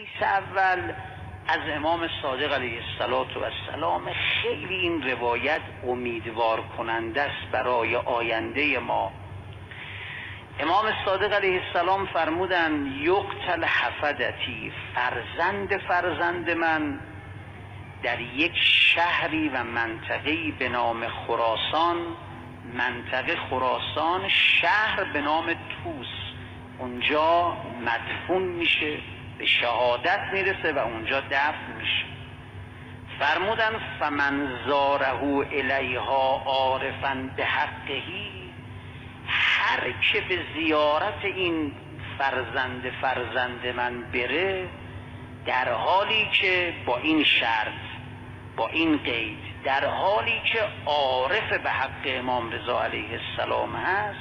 حدیث اول از امام صادق علیه السلام. خیلی این روایت امیدوار کننده است برای آینده ما. امام صادق علیه السلام فرمودن یقتل حفدتی، فرزند من در یک شهری و منطقه‌ای به نام خراسان، منطقه خراسان، شهر به نام توس، اونجا مدفون میشه، به شهادت میرسه و اونجا دفن میشه. فرمودن فمن زاره الیها عارفا به حقهی، هر که به زیارت این فرزند من بره، در حالی که با این شرط، با این قید، در حالی که عارف به حق امام رضا علیه السلام هست،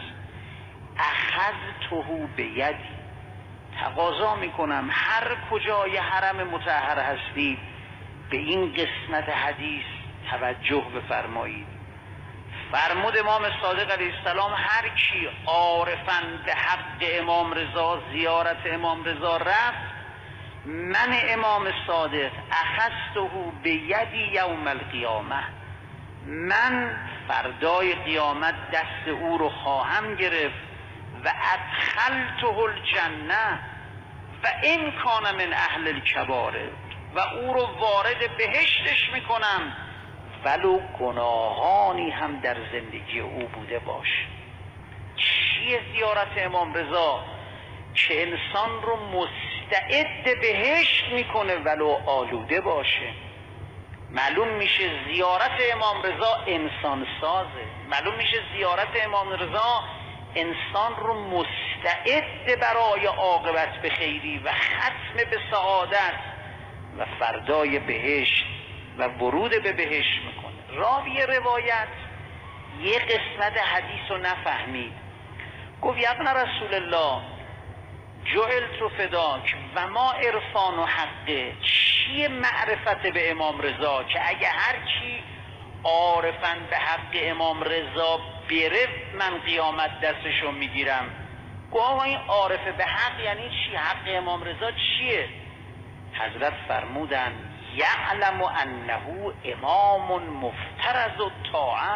اخذته بیدی، تقاضا میکنم هر کجای حرم مطهر هستید به این قسمت حدیث توجه بفرمایید. فرمود امام صادق علیه السلام هر کی عارفاً به حق امام رضا زیارت امام رضا رفت، من امام صادق اخذته بیدی یوم القیامه، من فردای قیامت دست او رو خواهم گرفت و ادخلته الجنه و این کان من اهل الکبائر، و او رو وارد بهشتش میکنم ولو گناهانی هم در زندگی او بوده باشه. چیه زیارت امام رضا؟ که انسان رو مستعد بهشت میکنه ولو آلوده باشه. معلوم میشه زیارت امام رضا انسان سازه، معلوم میشه زیارت امام رضا انسان رو مستعد برای عاقبت به خیری و ختم به سعادت و فردای بهشت و ورود به بهشت میکنه. راوی روایت یه قسمت حدیث رو نفهمید، گفت یا ابن رسول الله جعلت فداک و ما عرفان و حقه، چیه معرفت به امام رضا که اگه هر کی عارفن به حق امام رضا بره من قیامت دستشو میگیرم؟ گفت این عارف به حق یعنی چی؟ حق امام رضا چیه؟ حضرت فرمودن یعلم انه امام مفترض الطاعه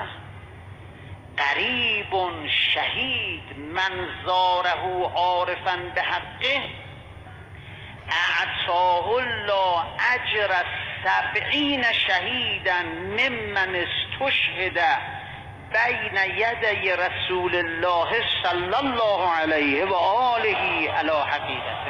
قریب شهید من زاره عارفا به حقه اعطاه الله اجر 70 شهیدا ممن استشهد بین یدی رسول الله صلی الله علیه و آله علی حقیقته.